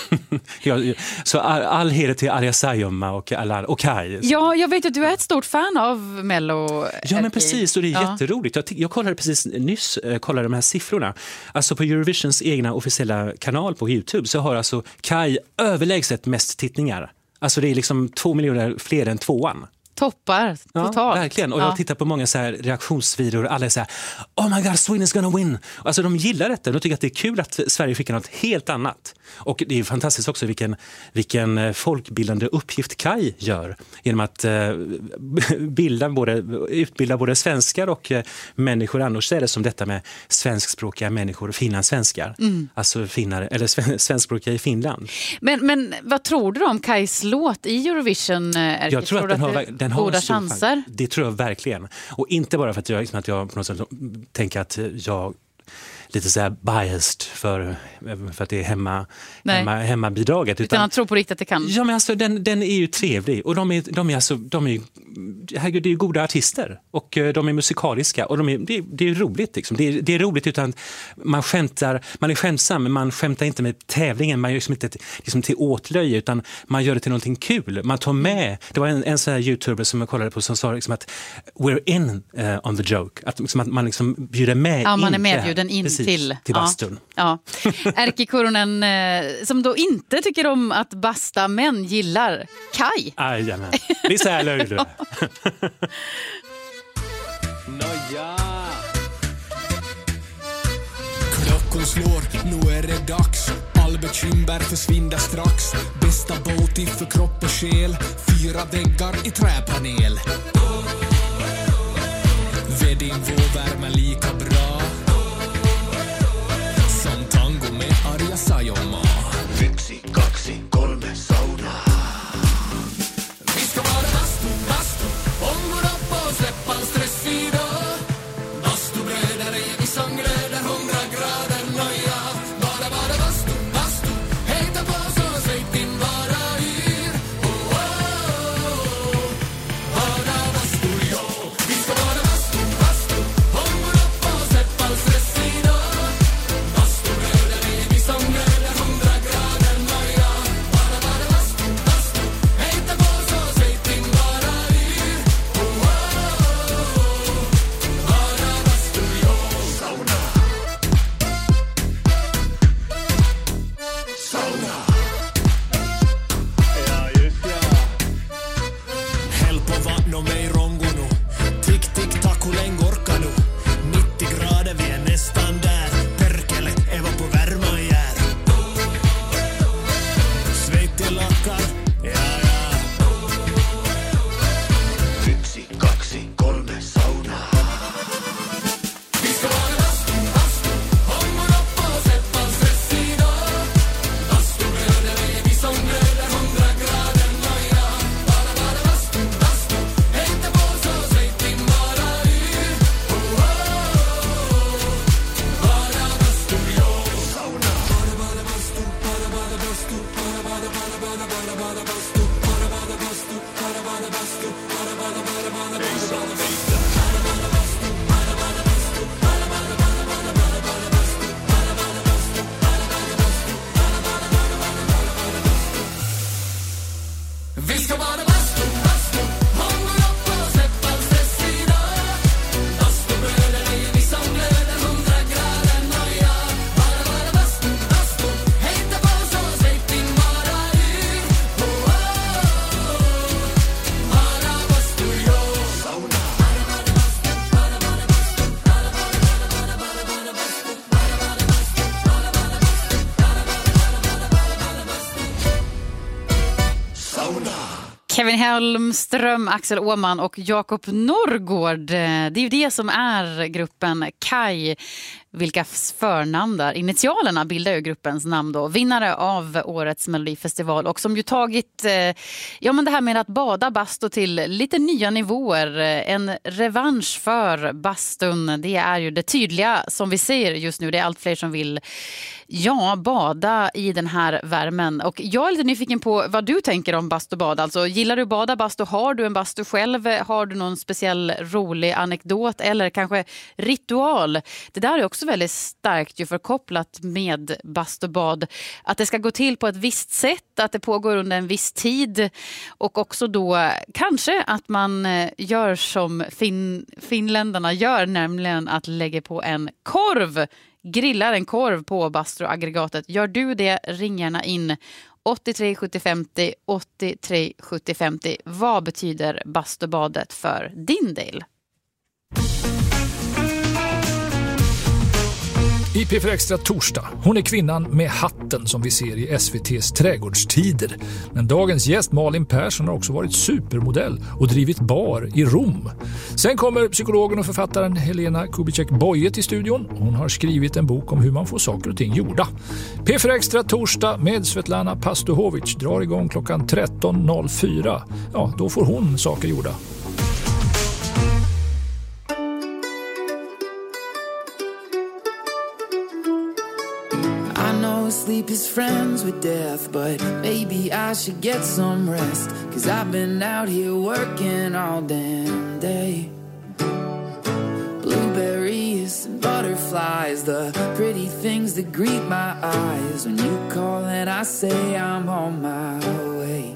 jag, så all, all heder till Arja Saijonmaa och, och Kai. Ja, jag vet att du är ett stort fan av Mello. Ja, men precis, och det är ja. jätteroligt. Jag, jag kollade precis nyss eh, kollade de här siffrorna. Alltså på Eurovisions egna officiella kanal på YouTube så har alltså Kai överlägset mest tittningar. Alltså det är liksom två miljoner fler än tvåan. Toppar totalt. Ja, verkligen. Och jag tittar på många så här reaktionsvideor och alla är så här, oh my god, Sweden is gonna win. Alltså de gillar detta. De tycker att det är kul att Sverige fick något helt annat. Och det är fantastiskt också vilken, vilken folkbildande uppgift Kaj gör genom att eh, bilda både, utbilda både svenskar och eh, människor. Annars är det som detta med svenskspråkiga människor och finlandssvenskar. Mm. Alltså finnar, eller sven, svenskspråkiga i Finland. Men, men vad tror du om Kajs låt i Eurovision? Erkki? Jag tror, tror att den har, den har goda chanser. Det tror jag verkligen. Och inte bara för att jag, liksom, att jag på något sätt tänker att jag lite så här biased för, för att det är hemma, hemma, hemmabidraget. Utan, utan att tro på riktigt att det kan. Ja, men alltså den, den är ju trevlig. Och de är, de är alltså, de är, herregud, det är ju goda artister. Och de är musikaliska. Och de är, det, är, det är roligt liksom. Det är, det är roligt utan man skämtar, man är skämtsam, men man skämtar inte med tävlingen. Man gör liksom inte liksom till åtlöje, utan man gör det till någonting kul. Man tar med, det var en, en sån här YouTuber som jag kollade på som sa liksom att we're in uh, on the joke. Att, liksom, att man liksom bjuder med. Ja, man in är medbjuden in precis, till. till bastun. Ja. Ja. Erkki Kuronen eh, som då inte tycker om att basta men gillar Kaj. Jajamän, det är så här löjligt. Nåja. Klockan slår, nu är det dags. All bekymmer försvinner strax. Bästa båt för kropp och själ. Fyra väggar i träpanel. Vedin vår värme lika bra som tango med Arja Saijonmaa. Yksi, kaksi, kolme, sauna. Vi ska vara bastu, bastu. Ångår upp och släpp all stress idag. Bastubröder är vi som glöder hundra grader nöja. Bara, bara bastu, bastu. Hejta på så svejt din bara yr. Oh, oh, oh. Bara bastu, ja. Vi ska vara bastu, bastu. Ångår upp och släpp all stress idag. Bastubröder är vi som glöder hundra grader nöja. Bara, bara bastu, bastu. Hejta på så svejt din bara yr. Oh, oh, oh. Bara bastu, ja. Sauna. Sauna. Ja, just ja. Häll på vatten och mig rongo nu. Tick, tick, tack, hur länge orkar nu? nittio grader, vi är nästan där. Perkele, Eva på värma jär. Svejt i lackar, ja, ja. Yksi, kaksi, kolme, sauna. Vi ska vara bastu, bastu. Ångår upp och släpp all stress idag. Bastubröder är vi som glöder hundra grader nöja. Bara, bara bastu, bastu. Hejta på så svejt din bara yr. Oh, oh, oh. Bara bastu, ja. Sauna. Bara, bara bastu, bara, bara bastu. Bara, bara, bara, bara, bara, bara bastu. Bara, bara bastu, bara, bara bastu. Bara, bara, bara, bara, bara, bara bastu. Bara, bara bastu, bara, bara bastu. Bara, bara, bara, bara, bara, bara bastu. Bara, bara bastu, bara, bara bastu. Bara, bara, bara, bara, bara, bara bastu. Vi ska vara bastu, bastu. Ångår upp och släpp all stress idag. Bastubröder är vi som glöder hundra grader nöja. Bara, bara bastu, bastu. Hejta på så svejt din bara yr. Oh, oh, oh. Bara bastu, ja. Sauna. Bara, bara bastu, bara, bara bastu. Bara, bara, bara, bara, bara, bara bastu. Bara, bara bastu, bara, bara bastu. Bara, bara, bara, bara, bara, bara bastu. Sauna. Kevin Helmström, Axel Åhman och Jakob Norrgård. Det är ju det som är gruppen Kaj. Vilka förnamn där. Initialerna bildar ju gruppens namn då. Vinnare av årets Melodifestival och som ju tagit eh, ja, men det här med att bada bastu till lite nya nivåer. En revansch för bastun. Det är ju det tydliga som vi ser just nu. Det är allt fler som vill ja, bada i den här värmen. Och jag är lite nyfiken på vad du tänker om bastubad. Alltså, gillar du bada bastu? Har du en bastu själv? Har du någon speciell rolig anekdot eller kanske ritual? Det där är också väldigt starkt ju förkopplat med bastubad. Att det ska gå till på ett visst sätt, att det pågår under en viss tid och också då kanske att man gör som fin- finländarna gör, nämligen att lägga på en korv. Grillar en korv på bastuaggregatet. Gör du det, ring gärna in åttiotre sjuttio femtio åttiotre sjuttio femtio. Vad betyder bastubadet för din del? i P fyra Extra torsdag. Hon är kvinnan med hatten som vi ser i S V T:s trädgårdstider. Men dagens gäst Malin Persson har också varit supermodell och drivit bar i Rom. Sen kommer psykologen och författaren Helena Kubicek-Boye till studion. Hon har skrivit en bok om hur man får saker och ting gjorda. P fyra Extra torsdag med Svetlana Pastuhovic drar igång klockan tretton noll fyra. Ja, då får hon saker gjorda. Sleep is friends with death, but maybe I should get some rest, 'cause I've been out here working all damn day. Blueberries and butterflies, the pretty things that greet my eyes when you call and I say I'm on my way.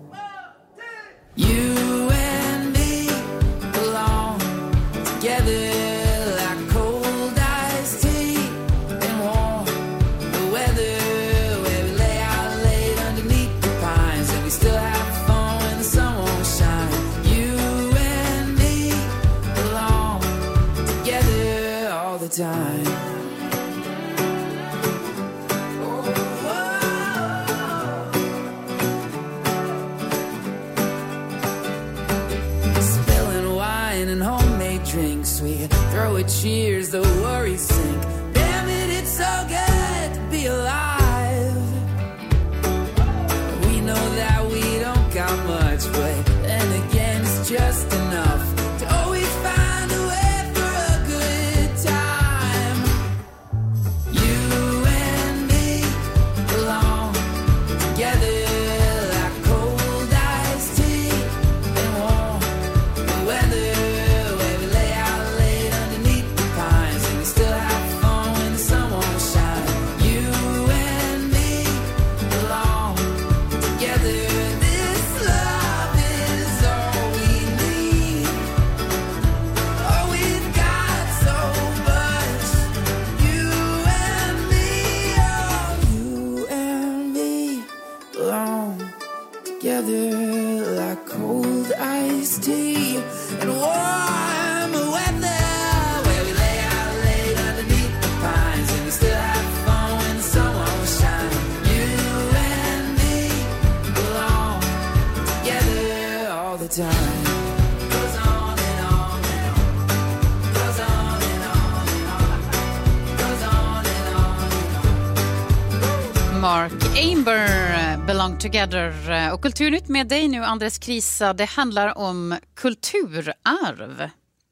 You and me belong together. Time. Spilling wine and homemade drinks, we throw a cheers, the worries sink. Damn it, it's so good to be alive. We know that we don't got much, but then again it's just enough to always find a way. Like cold iced tea and warm weather, where we lay out late underneath the pines and we still have fun when the sun won't shine. You and me belong together all the time. Goes on and on and on. Goes on and on and on. Goes on and on and on. Mark Amber, Belong Together. Och Kulturnytt med dig nu, Andres Krisa. Det handlar om kulturarv.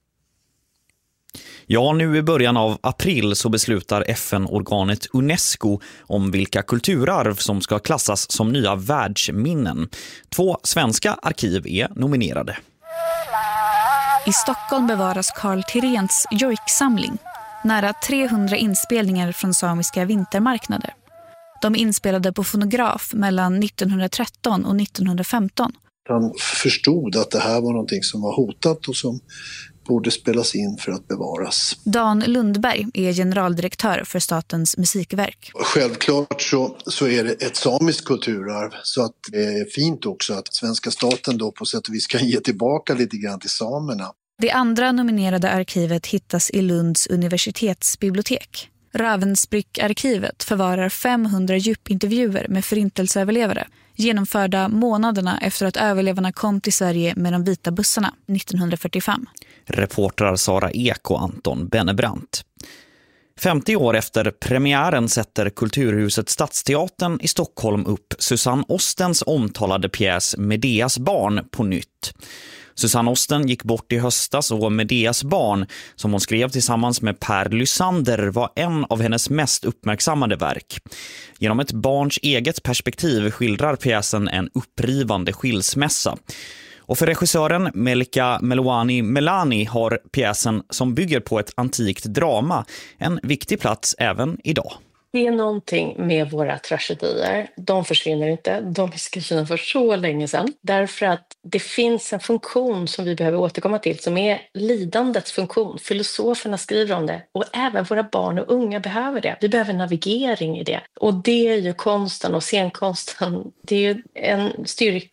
Ja, nu i början av april så beslutar F N-organet UNESCO om vilka kulturarv som ska klassas som nya världsminnen. Två svenska arkiv är nominerade. I Stockholm bevaras Carl Tirens Jojk-samling. Nära trehundra inspelningar från samiska vintermarknader. De inspelade på fonograf mellan nittonhundratretton och nittonhundrafemton. Han förstod att det här var någonting som var hotat och som borde spelas in för att bevaras. Dan Lundberg är generaldirektör för Statens musikverk. Självklart så, så är det ett samiskt kulturarv, så att det är fint också att svenska staten då på sätt och vis kan ge tillbaka lite grann till samerna. Det andra nominerade arkivet hittas i Lunds universitetsbibliotek. Ravensbrück-arkivet förvarar femhundra djupintervjuer med förintelseöverlevare genomförda månaderna efter att överlevarna kom till Sverige med de vita bussarna nittonhundrafyrtiofem. Reportrar Sara Ek och Anton Bennebrant. femtio år efter premiären sätter Kulturhuset Stadsteatern i Stockholm upp Susanne Ostens omtalade pjäs Medeas barn på nytt. Susanne Osten gick bort i höstas och Medeas barn, som hon skrev tillsammans med Per Lysander, var en av hennes mest uppmärksammade verk. Genom ett barns eget perspektiv skildrar pjäsen en upprivande skilsmässa. Och för regissören Melika Meluani Melani har pjäsen, som bygger på ett antikt drama, en viktig plats även idag. Det är någonting med våra tragedier. De försvinner inte. De är skrivna för så länge sedan. Därför att det finns en funktion som vi behöver återkomma till som är lidandets funktion. Filosoferna skriver om det. Och även våra barn och unga behöver det. Vi behöver navigering i det. Och det är ju konsten och scenkonsten. Det är ju en styrka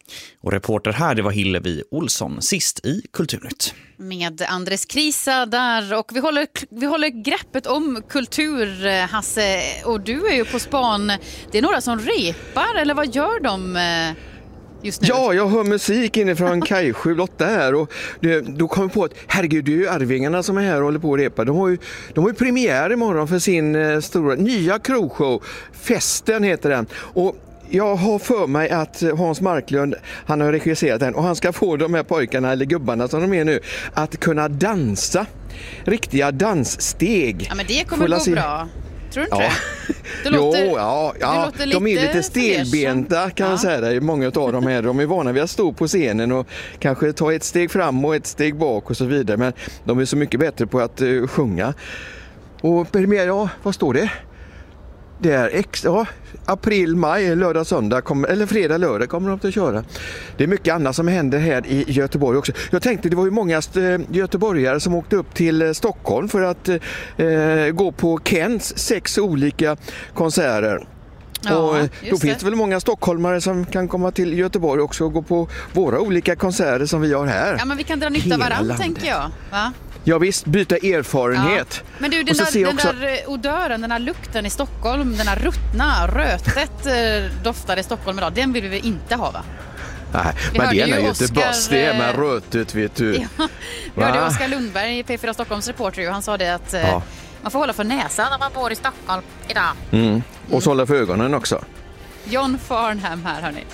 Och reporter här, det var Hillevi Olsson, sist i Kulturnytt. Med Andres Krisa där, och vi håller, vi håller greppet om kultur, Hasse, och du är ju på span. Det är några som repar, eller vad gör de just nu? Ja, jag hör musik inifrån Kaj sju åtta här, och det, då kom jag på att herregud, det är ju Arvingarna som är här och håller på att repa. De har ju, de har ju premiär imorgon för sin eh, stora nya krogshow, Festen heter den, och jag har för mig att Hans Marklund, han har regisserat den, och han ska få de här pojkarna, eller gubbarna som de är nu, att kunna dansa. Riktiga danssteg. Ja, men det kommer gå se... bra. Tror du inte ja. det? Du låter, jo, ja, ja. låter de är lite stelbenta, stelbenta kan man säga det. Många av dem är, de är vana vid att stå på scenen och kanske ta ett steg fram och ett steg bak och så vidare. Men de är så mycket bättre på att uh, sjunga. Och premiär, ja, vad står det? Det är ex, ja, april, maj, lördag, söndag, kommer, eller fredag, lördag kommer de att köra. Det är mycket annat som händer här i Göteborg också. Jag tänkte, det var ju många göteborgare som åkte upp till Stockholm för att eh, gå på Kents sex olika konserter. Ja, och då finns det. det väl många stockholmare som kan komma till Göteborg också och gå på våra olika konserter som vi har här. Ja, men vi kan dra nytta av varandra, tänker jag. Va? Ja visst, byta erfarenhet. Ja. Men du, den, där, den också... där odören, den här lukten i Stockholm, den här ruttna, rötet eh, doftar i Stockholm idag, den vill vi inte ha, va? Nej, vi men det är ju Oscar... inte börs, det är med rötet, vet du. Ja, vi hörde Oskar Lundberg, P fyra Stockholms reporter, han sa det att eh, ja. man får hålla för näsan när man bor i Stockholm idag. Mm. Och så hålla för ögonen också. John Farnham här, hörni.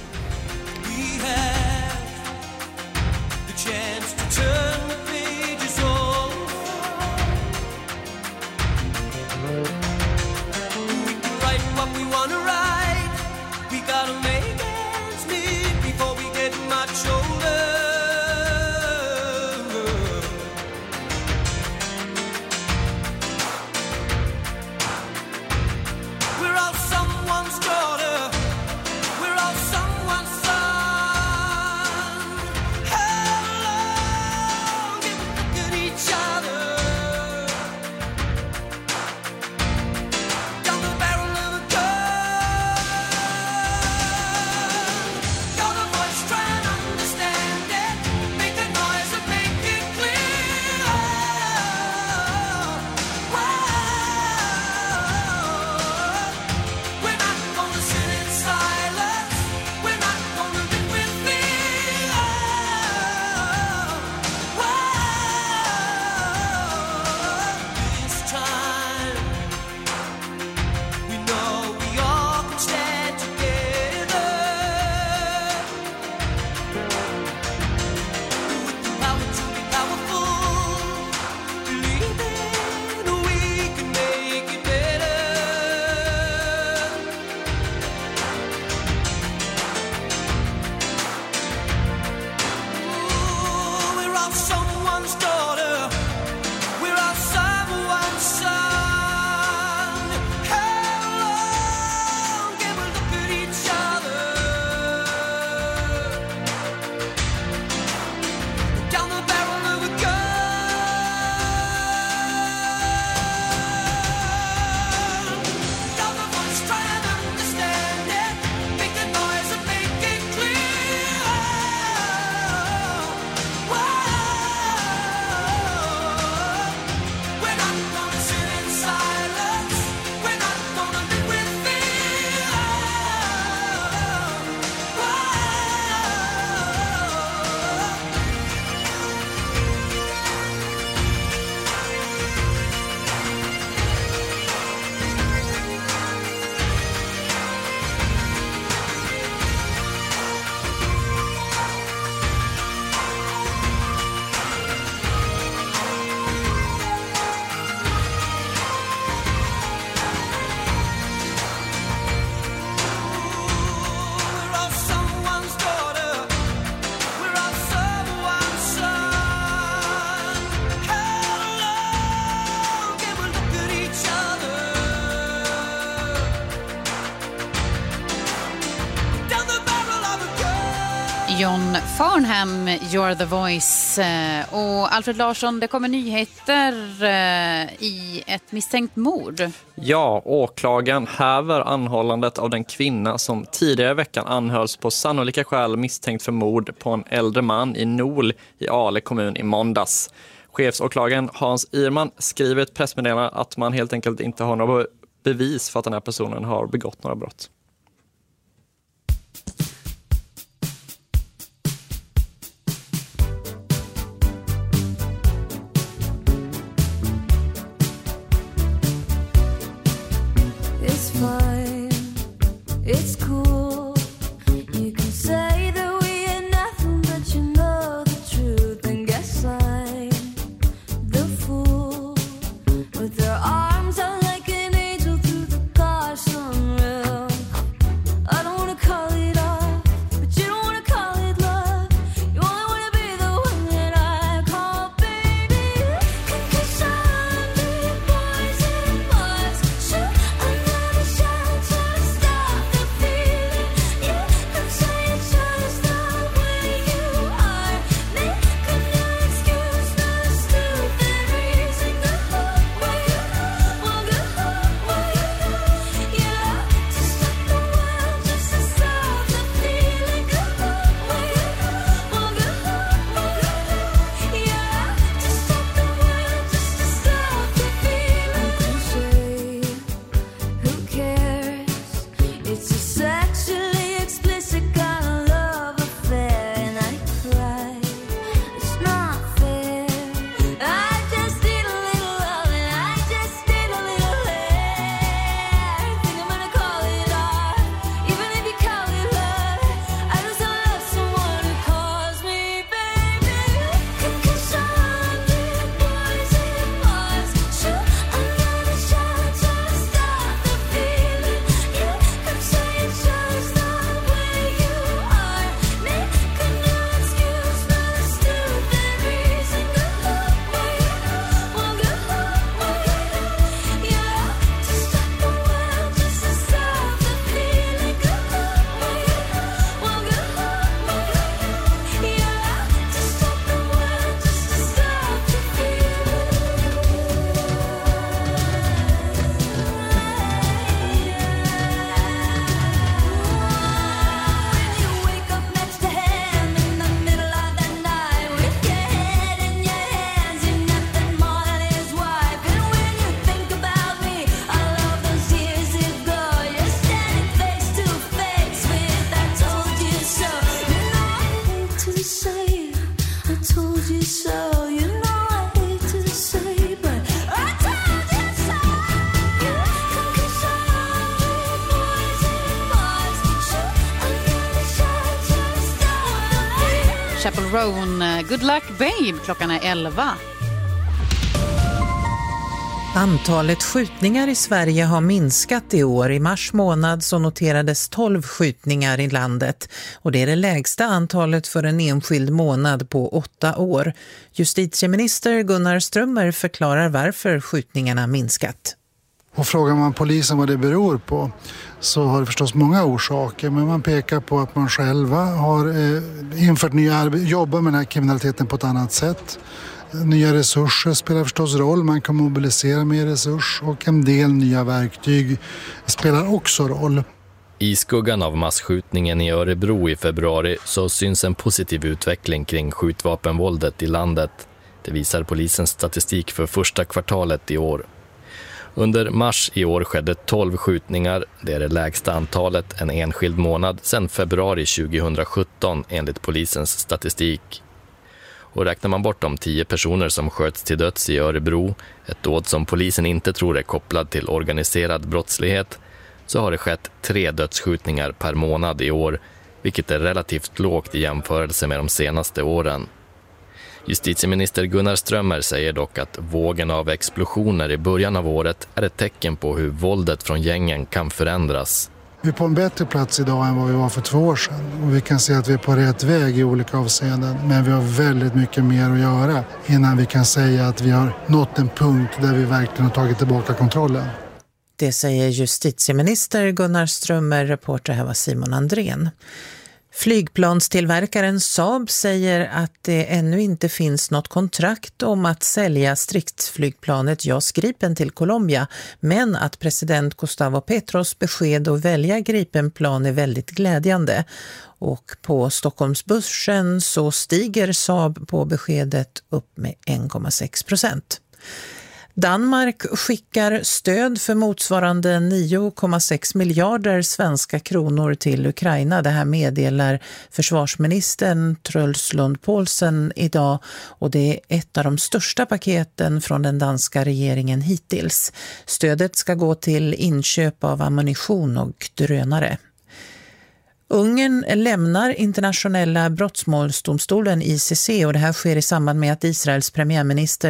John Farnham, You're the Voice. Och Alfred Larsson, det kommer nyheter i ett misstänkt mord. Ja, åklagaren häver anhållandet av den kvinna som tidigare i veckan anhölls på sannolika skäl misstänkt för mord på en äldre man i Nol i Ale kommun i måndags. Chefsåklagaren Hans Irman skriver ett pressmeddelande att man helt enkelt inte har några bevis för att den här personen har begått några brott. It's fine, it's cool. You can say that we are nothing, but you know the truth. And guess I'm the fool with their arms out like an angel through the car sunroof. I don't wanna call it off, but you don't wanna call it love. You only wanna be the one that I call baby. Cause I'm the boys and boys. Shoot another shot to stop the feeling. You can say it's just the way you are. Make a new excuse for the stupid reason. Go where you well, go where you yeah. To stop the world just to stop the feeling. Go where you well, go yeah. To stop the world just to stop the feeling. Cliche, who cares? It's a sexually explicit kind of love affair, and I cry. It's not fair. I just need a little love, and I just need a little hair. Think I'm gonna call it art, even if you call it love. I just don't love someone who calls me baby. Cause I'm the boys and boys. Shoot another shot to stop the feeling. You can say it's just the way you are. Make a new excuse for the stupid reason. Go where you well, go where yeah. To stop the world just to stop the feeling. Go where you well, go yeah. To stop the world just to stop the When you wake up next to him in the middle of the night with your head in your hands, you're nothing more than his wife. And when you think about me, all of those years ago, you're standing face to face with I told you so. You know I hate to say it, I told you so. You know I hate to say it, but I told you so. Cause I'm the boys and boys. Shoot another shot to stop the feeling. Chapel Roan, Good Luck Babe. Klockan är elva. Antalet skjutningar i Sverige har minskat i år. I mars månad så noterades tolv skjutningar i landet. Och det är det lägsta antalet för en enskild månad på åtta år. Justitieminister Gunnar Strömmer förklarar varför skjutningarna minskat. Och frågar man polisen vad det beror på så har det förstås många orsaker, men man pekar på att man själva har eh, infört nya arbeten, jobbar med den här kriminaliteten på ett annat sätt. Nya resurser spelar förstås roll, man kan mobilisera mer resurs och en del nya verktyg spelar också roll. I skuggan av massskjutningen i Örebro i februari så syns en positiv utveckling kring skjutvapenvåldet i landet. Det visar polisens statistik för första kvartalet i år. Under mars i år skedde tolv skjutningar, det är det lägsta antalet en enskild månad sedan februari tjugohundrasjutton enligt polisens statistik. Och räknar man bort de tio personer som sköts till döds i Örebro, ett dåd som polisen inte tror är kopplad till organiserad brottslighet, så har det skett tre dödsskjutningar per månad i år, vilket är relativt lågt i jämförelse med de senaste åren. Justitieminister Gunnar Strömmer säger dock att vågen av explosioner i början av året är ett tecken på hur våldet från gängen kan förändras. Vi är på en bättre plats idag än vad vi var för två år sedan. Och vi kan se att vi är på rätt väg i olika avseenden. Men vi har väldigt mycket mer att göra innan vi kan säga att vi har nått en punkt där vi verkligen har tagit tillbaka kontrollen. Det säger justitieminister Gunnar Strömmer, reporter här var Simon Andrén. Flygplanstillverkaren Saab säger att det ännu inte finns något kontrakt om att sälja stridsflygplanet JAS Gripen till Colombia, men att president Gustavo Petros besked att välja Gripenplan är väldigt glädjande. Och på Stockholmsbörsen så stiger Saab på beskedet upp med en komma sex procent. Danmark skickar stöd för motsvarande nio komma sex miljarder svenska kronor till Ukraina. Det här meddelar försvarsministern Truls Lund Poulsen idag, och det är ett av de största paketen från den danska regeringen hittills. Stödet ska gå till inköp av ammunition och drönare. Ungern lämnar internationella brottsmålsdomstolen I C C, och det här sker i samband med att Israels premiärminister